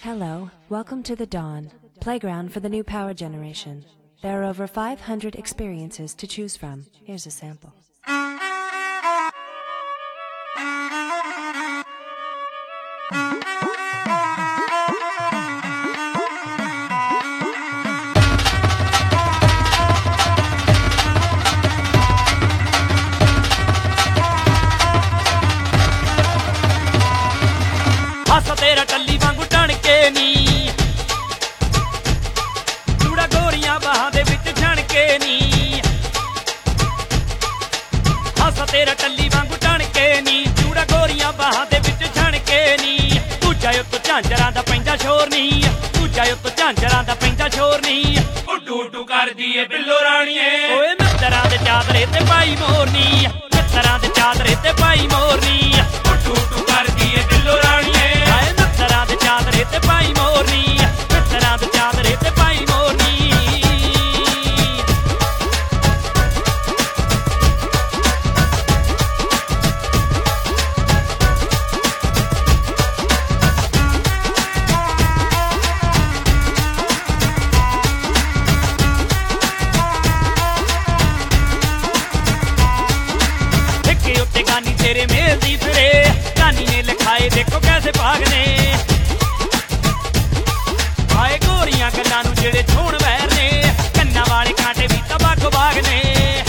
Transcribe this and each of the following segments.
Hello, welcome to the Dawn, playground for the new power generation. There are over 500 experiences to choose from. Here's a sample. ਹਾਸਾ ਤੇਰਾ ਟੱਲੀ ਵਾਂਗੂ ਟਣ ਕੇ ਨੀ ਚੂੜਾ ਗੋਰੀਆਂ ਬਾਹਾਂ ਦੇ ਵਿੱਚ ਛਣ ਕੇ ਨੀ ਹਾਸਾ ਤੇਰਾ ਟੱਲੀ ਵਾਂਗੂ ਟਣ ਕੇ ਨੀ ਚੂੜਾ ਗੋਰੀਆਂ ਬਾਹਾਂ ਦੇ ਵਿੱਚ ਛਣ ਕੇ ਨੀ ਦੂਜਾ ਉੱਤੋਂ ਝਾਂਜਰਾਂ ਦਾ ਪੈਂਦਾ ਸ਼ੋਰ ਨੀ ਦੂਜਾ ਉੱਤੋਂ ਝਾਂਜਰਾਂ ਦਾ ਪੈਂਦਾ ਸ਼ੋਰ ਨੀ ਉੱਡੂ ਉੱਡੂ ਕਰਦੀ ਏ ਬਿੱਲੋ ਰਾਣੀਏ ਓਏ ਮਿੱਤਰਾਂ ਦੇ ਚਾਦਰੇ ਤੇ ਪਾਈ ਮੋਰਨੀ ਮਿੱਤਰਾਂ ਦੇ ਚਾਦਰੇ ਤੇ ਪਾਈ ਮੋਰਨੀ ਉੱਡੂ ਉੱਡੂ ਕਰਦੀ ਏ ਬਿੱਲੋ ਰਾਣੀਏ ਮਿੱਤਰਾਂ ਦੇ ਚਾਦਰੇ ਤੇ ਪਾਈ ਮੋਰਨੀ ਮਿੱਤਰਾਂ ਦੇ ਚਾਦਰੇ ਤੇ ਪਾਈ ਮੋਰਨੀ ਠੇਕੇ ਉੱਤੇ ਗਾਨੀ ਤੇਰੇ ਮੇਲ ਦੀ ਫਿਰੇ ਗਾਨੀ ਨੇ ਲਿਖਾਏ ਦੇਖੋ ਕੈਸੇ ਭਾਗਨੇ ਆਏ ਗੋਰੀਆਂ ਗੱਲਾਂ ਨੂੰ ਜਿਹੜੇ ਛੋਣ ਵੈਰ ਨੇ ਕੰਨਾਂ ਵਾਲੇ ਕਾਂਟੇ ਵੀ ਤਬਾਕ ਬਾਗ ਨੇ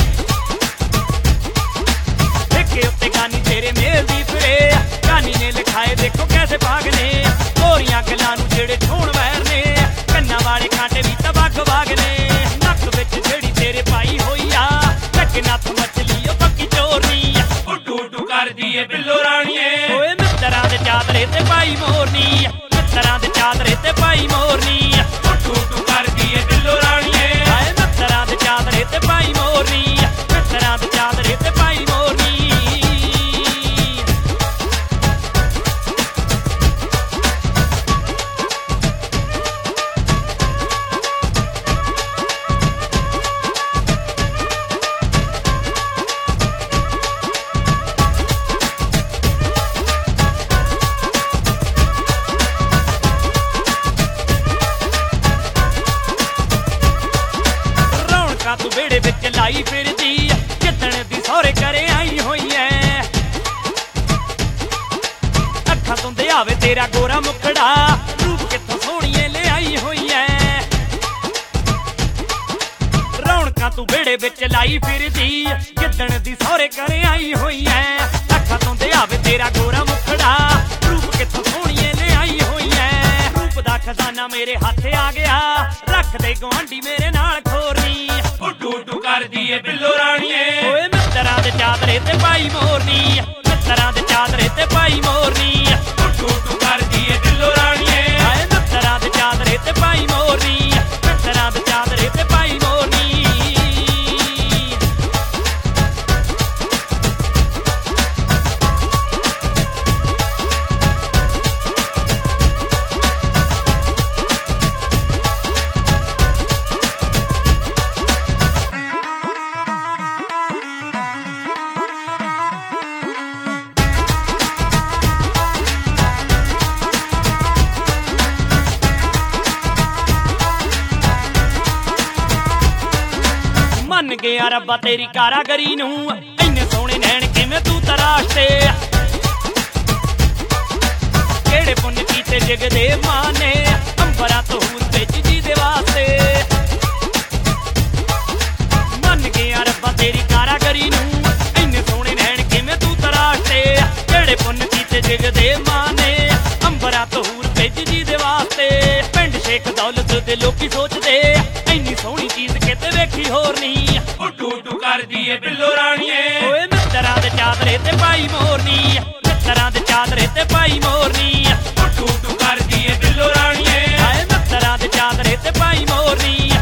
ਠੇਕੇ ਉੱਤੇ ਗਾਨੀ ਤੇਰੇ ਮੇਲ ਦੀ ਫਿਰੇ ਗਾਨੀ ਨੇ ਲਿਖਾਏ ਦੇਖੋ ਕੈਸੇ ਭਾਗਨੇ ਗੋਰੀਆਂ ਗੱਲਾਂ ਨੂੰ ਜਿਹੜੇ ਛੋਣ ਵੈਰ ਨੇ ਕੰਨਾਂ ਵਾਲੇ ਕਾਂਟੇ ਵੀ ਤਬਾਕ ਬਾਗ ਨੇ ਨੱਕ ਵਿੱਚ ਜਿਹੜੀ ਤੇਰੇ ਪਾਈ ਹੋਈ ਆ ਨੱਕ ਮੱਛਲੀ ਉਹ ਪੱਕੀ ਚੋਰਨੀ ਉੱਡੂ ਉੱਡੂ ਕਰਦੀ ਏ ਬਿੱਲੋ ਰਾਣੀਏ ਓਏ ਮਿੱਤਰਾਂ ਦੇ ਚਾਦਰੇ ਤੇ ਪਾਈ ਮੋਰਨੀ ਮਿੱਤਰਾਂ ਦੇ ਚਾਦਰੇ ਤੇ ਪਾਈ ਮੋਰਨੀ ਉੱਡੂ ਉੱਡੂ ਕਰਦੀ ਏ ਬਿੱਲੋ ਰਾਣੀਏ ਆਏ ਮਿੱਤਰਾਂ ਦੇ ਚਾਦਰੇ ਤੇ ਪਾਈ ਮੋਰਨੀ ਮਿੱਤਰਾਂ ਦੇ ਚਾਦਰੇ ਤੇ ਪਾਈ ਮੋਰਨੀ ਤੂੰ ਵਿਹੜੇ ਵਿੱਚ ਲਾਈ ਫਿਰਦੀ ਜਿੱਦਣ ਦੀ ਸਹੁਰੇ ਘਰੇ ਆਈ ਹੋਈ ਐ ਅੱਖਾਂ ਤੋਂ ਦਿਆਵੇ ਤੇਰਾ ਗੋਰਾ ਮੁਖੜਾ ਰੂਪ ਕਿੱਥੋਂ ਸੋਹਣੀਏ ਲਿਆਈ ਹੋਈ ਐ ਰੌਣਕਾਂ ਤੂੰ ਵਿਹੜੇ ਵਿੱਚ ਲਾਈ ਫਿਰਦੀ ਜਿੱਦਣ ਦੀ ਸਹੁਰੇ ਘਰੇ ਆਈ ਹੋਈ ਐ ਅੱਖਾਂ ਤੋਂ ਦਿਆਵੇ ਤੇਰਾ ਗੋਰਾ ਮੁਖੜਾ ਰੂਪ ਕਿੱਥੋਂ ਸੋਹਣੀਏ ਲਿਆਈ ਹੋਈ ਐ ਰੂਪ ਦਾ ਖਜ਼ਾਨਾ ਮੇਰੇ ਹੱਥ ਆ ਗਿਆ ਰੱਖ ਦੇ ਗੁਆਂਢੀ ਮੇਰੇ ਨਾਲ ਖੋਰਨੀ ਉੱਡੂ ਉੱਡੂ ਕਰਦੀ ਏ ਬਿੱਲੋ ਰਾਣੀਏ ਓਏ ਮਿੱਤਰਾਂ ਦੇ ਚਾਦਰੇ ਤੇ ਪਾਈ ਮੋਰਨੀ ਮਿੱਤਰਾਂ ਦੇ ਚਾਦਰੇ ਤੇ ਪਾਈ ਮੋਰਨੀ ਉੱਡੂ ਉੱਡੂ ਕਰਦੀ ਏ ਬਿੱਲੋ ਰਾਣੀਏ ਆਏ ਮਿੱਤਰਾਂ ਦੇ ਚਾਦਰੇ ਤੇ ਪਾਈ ਮੋਰਨੀ ਮਿੱਤਰਾਂ ਦੇ ਚਾਦਰੇ ਤੇ ਪਾਈ ਮੋਰਨੀ ਮੰਨ ਗਿਆ ਰੱਬਾ ਤੇਰੀ ਕਾਰਾਗਰੀ ਨੂੰ ਇੰਨੇ ਸੋਹਣੇ ਨੈਣ ਕਿਵੇਂ ਤੂੰ ਤਰਾਸ਼ਤੇ ਕਿਹੜੇ ਪੁੰਨ ਕੀਤੇ ਜਗ ਦੇ ਮਾਂ ਨੇ ਅੰਬਰਾਂ ਤੋਂ ਹੂਰ ਭੇਜੀ ਦੇ ਵਾਸਤੇ ਮੰਨ ਗਿਆ ਰੱਬਾ ਤੇਰੀ ਕਾਰਾਗਰੀ ਨੂੰ ਇੰਨੇ ਸੋਹਣੇ ਨੈਣ ਕਿਵੇਂ ਤੂੰ ਤਰਾਸ਼ਤੇ ਕਿਹੜੇ ਪੁੰਨ ਕੀਤੇ ਜਗ ਦੇ ਮਾਂ ਨੇ ਅੰਬਰਾਂ ਤੋਂ ਹੂਰ ਭੇਜੀ ਦੇ ਵਾਸਤੇ ਪਿੰਡ ਸ਼ੇਖ ਦੌਲਤ ਦੇ ਲੋਕੀ ਸੋਚਦੇ ਇੰਨੀ ਸੋਹਣੀ ਚੀਜ਼ ਕਿਤੇ ਵੇਖੀ ਹੋਰ ਨਹੀਂ ਉੱਡੂ ਉੱਡੂ ਕਰਦੀ ਏ ਬਿੱਲੋ ਰਾਣੀਏ ਓਏ ਮਿੱਤਰਾਂ ਦੇ ਚਾਦਰੇ ਤੇ ਪਾਈ ਮੋਰਨੀ ਮਿੱਤਰਾਂ ਦੇ ਚਾਦਰੇ ਤੇ ਪਾਈ ਮੋਰਨੀ ਉੱਡੂ ਉੱਡੂ ਕਰਦੀ ਏ ਬਿੱਲੋ ਰਾਣੀਏ ਆਏ ਮਿੱਤਰਾਂ ਦੇ ਚਾਦਰੇ ਤੇ ਪਾਈ ਮੋਰਨੀ